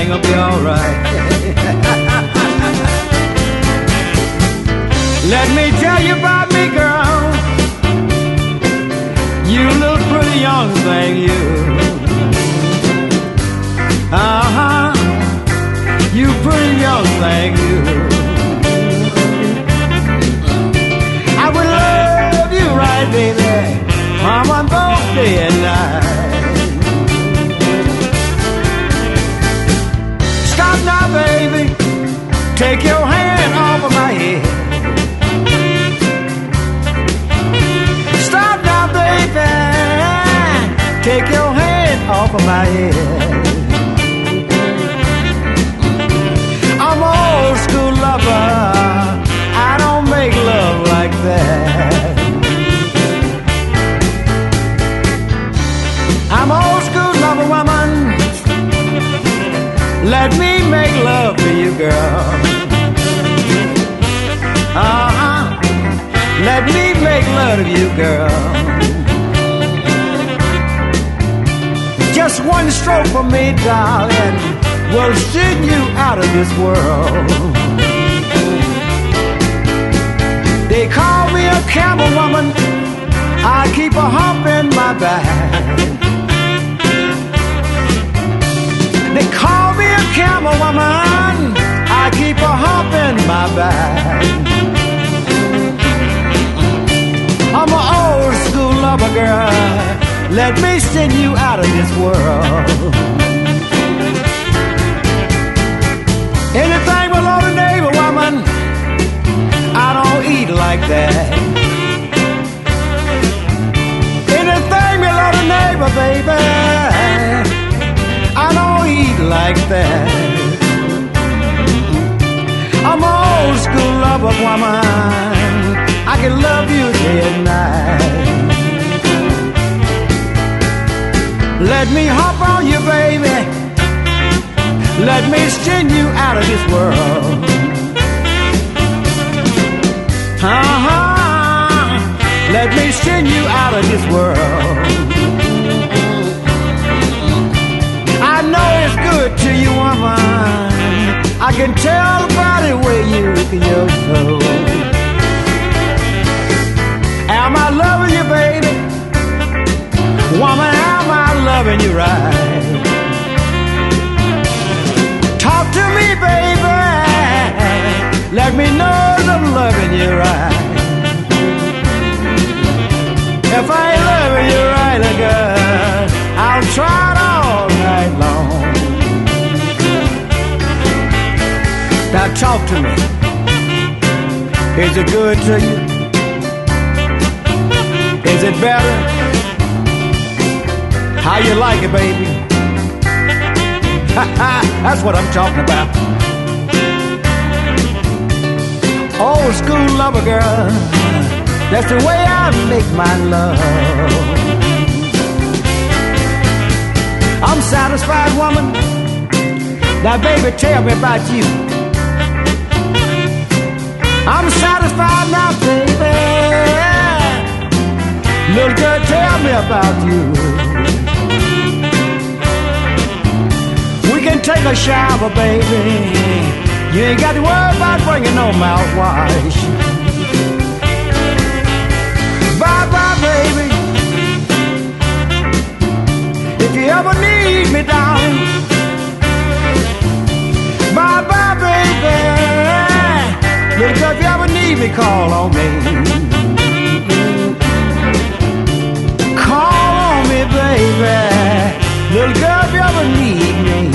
everything will be alright. Let me tell you about me, girl. You little pretty young thing, you. Uh-huh. You pretty young thing, you. I would love you right, baby, Mama, both day and night. Stop now, baby. Take your hand off of my head. Stop now, baby. Take your hand off of my head. I'm an old school lover. I don't make love like that. I'm an old school lover, woman. Let me make love to you, girl. Uh-huh. Let me make love to you, girl. Just one stroke for me, darling, will send you out of this world. They call me a camel woman. I keep a hump in my back. They call me a camel woman. I keep a hump in my back. I'm an old school lover, girl. Let me send you out of this world. Anything below the neighbor, woman, I don't eat like that. Anything below the neighbor, baby, I don't eat like that. I'm an old school lover, woman. I can love you day and night. Let me hop on you, baby. Let me send you out of this world. Uh-huh. Let me send you out of this world. I know it's good to you, woman. I can tell by the way you look in your soul. Am I loving you, baby? Woman, am I loving you right? Talk to me, baby. Let me know I'm loving you right. If I ain't loving you right, girl, I'll try it all night long. Now talk to me. Is it good to you? Is it better? How you like it, baby? That's what I'm talking about. Old school lover, girl. That's the way I make my love. I'm satisfied, woman. Now, baby, tell me about you. I'm satisfied now, baby. Little girl, tell me about you. We can take a shower, baby. You ain't got to worry about bringing no mouthwash. Bye-bye, baby. If you ever need me, darling. Bye-bye, baby. Little girl, if you ever need me, call on me. Call on me, baby. Little girl, if you ever need me.